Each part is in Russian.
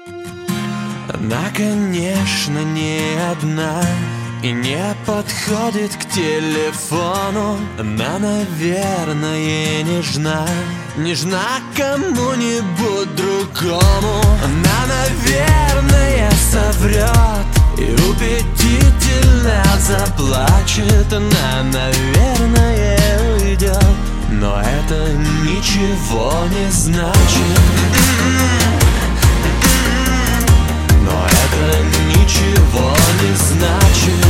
Она, конечно, не одна и не подходит к телефону. Она, наверное, нежна, нежна кому-нибудь другому. Она, наверное, соврет и убедительно заплачет. Она, наверное, уйдет, но это ничего не значит. Но это ничего не значит.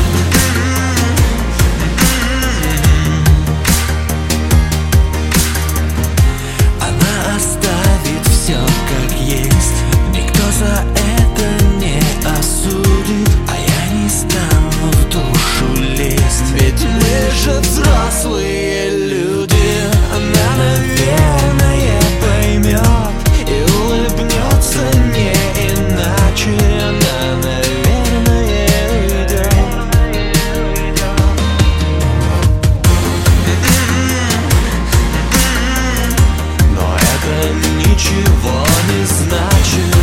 Она оставит все как есть, никто за это не осудит, а я не стану в душу лезть, ведь мы же взрослые люди. Она, наверное, поймет и улыбнется не иначе. Она, наверное, уйдет. Но это ничего не значит.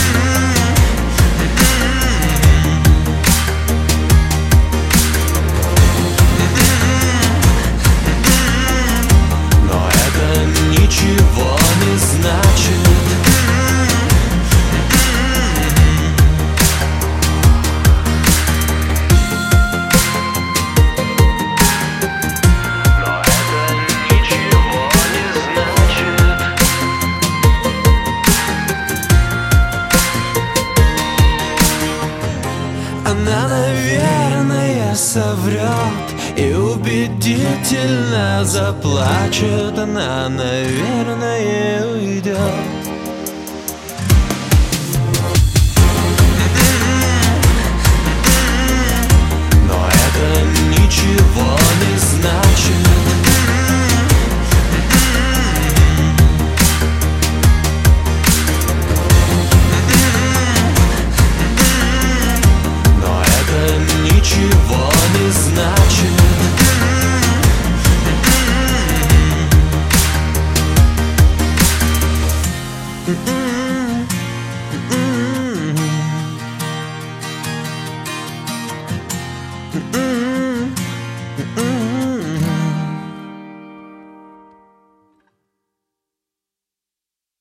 Но это ничего не значит. Она, наверное, соврет и убедительно заплачет. Она, наверное, уйдет.